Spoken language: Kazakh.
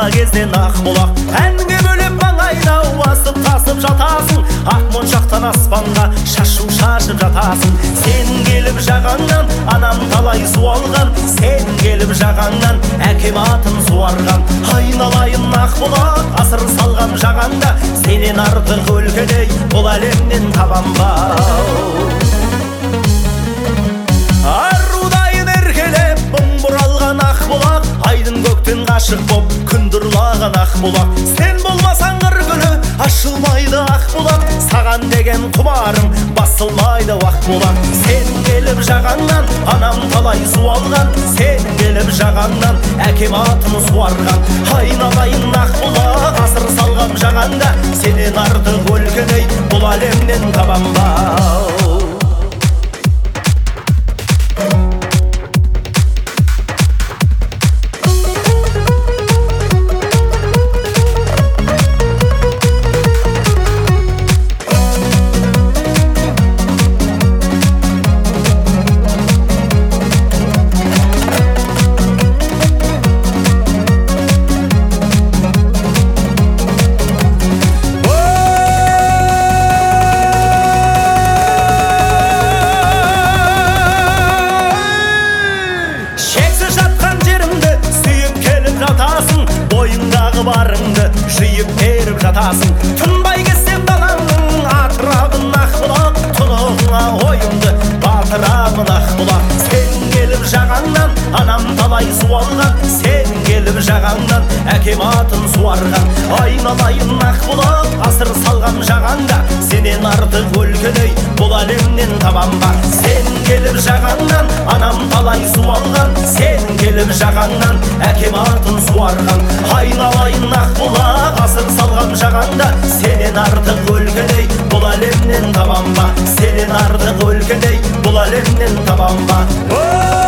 бала кезден Ақбұлақ әнге бөлеп маңайда асып тасып жатасың. Ақ моншақтан аспанға шашу шашып жатасың. Сен келіп жағаңнан анам талай су алған, сен келіп жағаңнан әкем атын суарған. Айналайын Ақбұлақ, асыр салған жағаңда, сенен артық өлкедей бұл әлемнен табам ба? Арудайын еркелеп мұң бұралған Ақбұлақ, айдын көктен ғашық боп күн ұрлаған Ақбұлақ. Сен болмасаң қыр күні ашылмайды Ақбұлақ, саған деген құмарым басылмайды Ақбұлақ. Сен келіп жағаңнан анам талай су алған, сен келіп жағаңнан әкем атын суарған. Айналайын Ақбұлақ, асыр салған жағаңда, сенен артық өлкедей бұл әлемнен табам ба? Барыңды жиып беріп жатасың. Тынбай кетсем далаңның атырабын Ақбұлақ, тұнығыңа ойымды батырамын Ақбұлақ. Сен келіп жағаңнан анам талай су алған, сен келіп жағаңнан әкем атын суарған. Айналайын Ақбұлақ, асыр салған жағаңда, сенен артық өлкедей бұл әлемнен табам ба? Сен келіп жағаңнан анам талай су алған, сен келіп жағаңнан әкем атын суарған. Айналайын Ақбұлақ, асыр салған жағаңда, сенен артық өлкедей бұл әлемнен табам ба? Сенен артық өлкедей бұл әлемнен табам ба?